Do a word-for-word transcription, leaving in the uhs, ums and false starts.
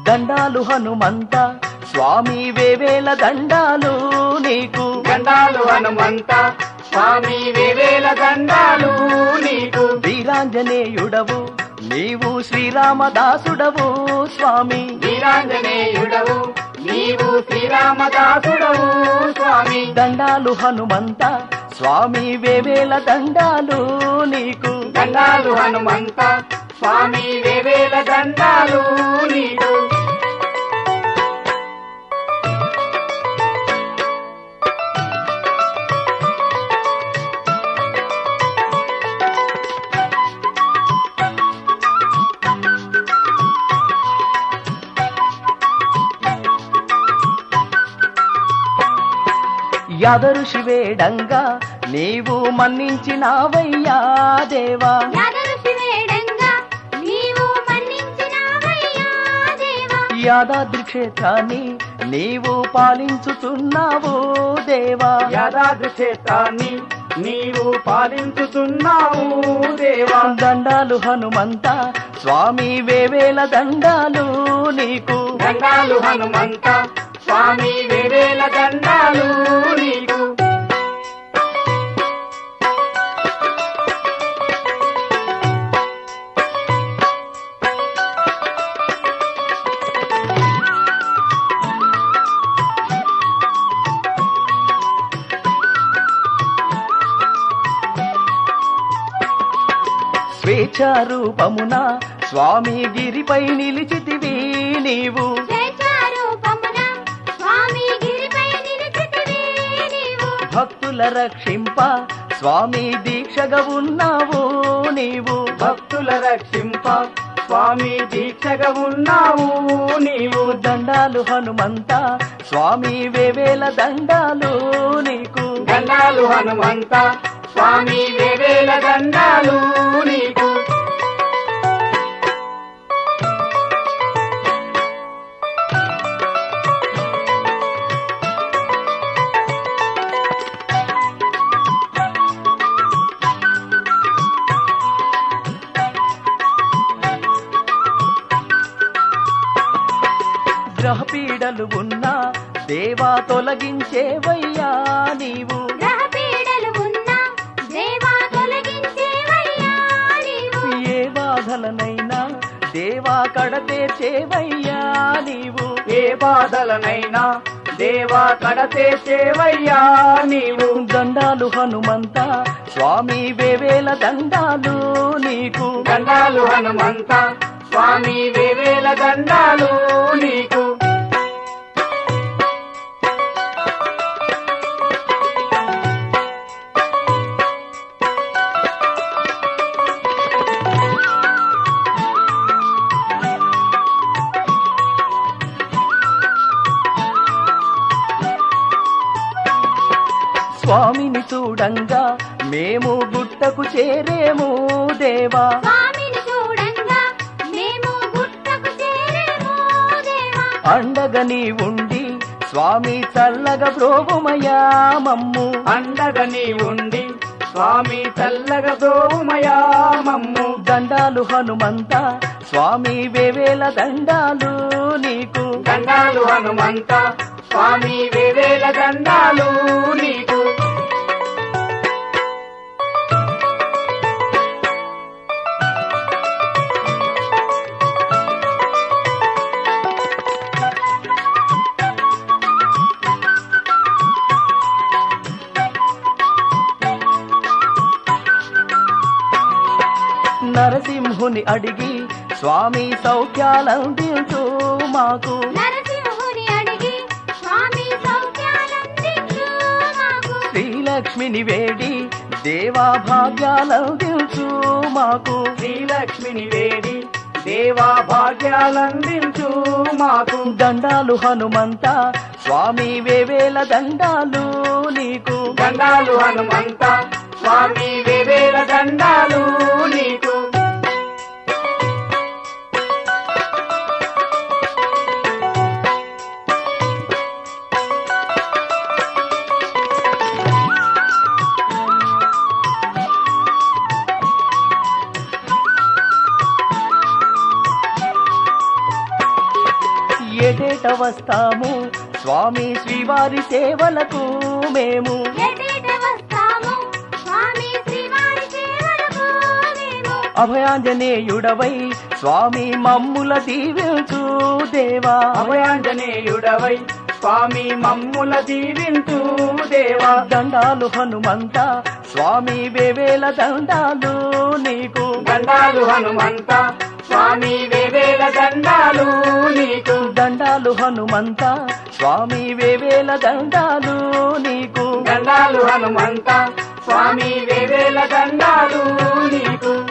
దండాలు హనుమంత స్వామి వేవేల దండాలు నీకు దండాలు హనుమంత స్వామి వేవేల దండాలు నీకు వీరాంజనేయుడవు నీవు శ్రీరామదాసుడవు స్వామి వీరాంజనేయుడవు నీవు శ్రీరామదాసుడవు స్వామి దండాలు హనుమంత స్వామి వేవేల దండాలు నీకు దండాలు హనుమంత స్వామి వేవేల దండాలు నీకు యాదరు శివేడంగా నీవు మన్నించినావయ్యా దేవా యాదాద్రి క్షేత్రాన్ని నీవు పాలించుతున్నావు దేవా యాదాద్రి క్షేత్రాన్ని నీవు పాలించుతున్నావు దేవా దండాలు హనుమంత స్వామి వేవేల దండాలు నీకు దండాలు హనుమంత స్వామి వేవేల దండాలు నీకు స్వేచ్ఛారూపమున స్వామి గిరిపై నిలిచితివి నీవు భక్తుల రక్షింప స్వామి దీక్షగా ఉన్నావు నీవు భక్తుల రక్షింప స్వామి దీక్షగా ఉన్నావు నీవు దండాలు హనుమంత స్వామి వేవేల దండాలు నీకు దండాలు హనుమంత స్వామి వేవేల దండాలు నీకు గ్రహపీడలు ఉన్నా దేవా తొలగించేవయ్యా నీవు ఏ బాధలనైనా దేవా కడతేర్చేవయ్యా నీవు ఏ బాధలనైనా దేవా కడతేర్చేవయ్యా నీవు దండాలు హనుమంత స్వామి వేవేల దండాలు నీకు దండాలు హనుమంత స్వామి వేవేల దండాలు నీకు స్వామిని చూడంగా మేము గుట్టకు చేరేము దేవా అండగా నీ ఉండి స్వామి చల్లగా బ్రోవుమయా మమ్ము అండగా నీ ఉండి స్వామి చల్లగా బ్రోవుమయా మమ్ము దండాలు హనుమంత స్వామి వేవేల దండాలు నీకు దండాలు హనుమంత స్వామి వేవేల దండాలు నీకు నరసింహుని అడిగి స్వామి సౌఖ్యాలందించు మాకు శ్రీలక్ష్మిని వేడి దేవా భాగ్యాలందించు మాకు శ్రీలక్ష్మిని వేడి దేవా భాగ్యాలందించు మాకు దండాలు హనుమంత స్వామి వేవేల దండాలు నీకు దండాలు హనుమంత స్వామి వేవేల దండాలు నీకు ఏటేట వస్తాము స్వామి శ్రీవారి సేవలకు మేము ఏటేట వస్తాము స్వామి శ్రీవారి సేవలకు మేము. అభయాంజనేయుడవై స్వామి మమ్ముల దీవించు దేవా అభయాంజనేయుడవై స్వామి మమ్ముల దీవించు దేవా. దండాలు హనుమంత స్వామి వేవేల దండాలు నీకు దండాలు హనుమంత స్వామి వేవేల దండాలు నీకు. దండాలు హనుమంత స్వామి వేవేల దండాలు నీకు దండాలు హనుమంత స్వామి వేవేల దండాలు నీకు.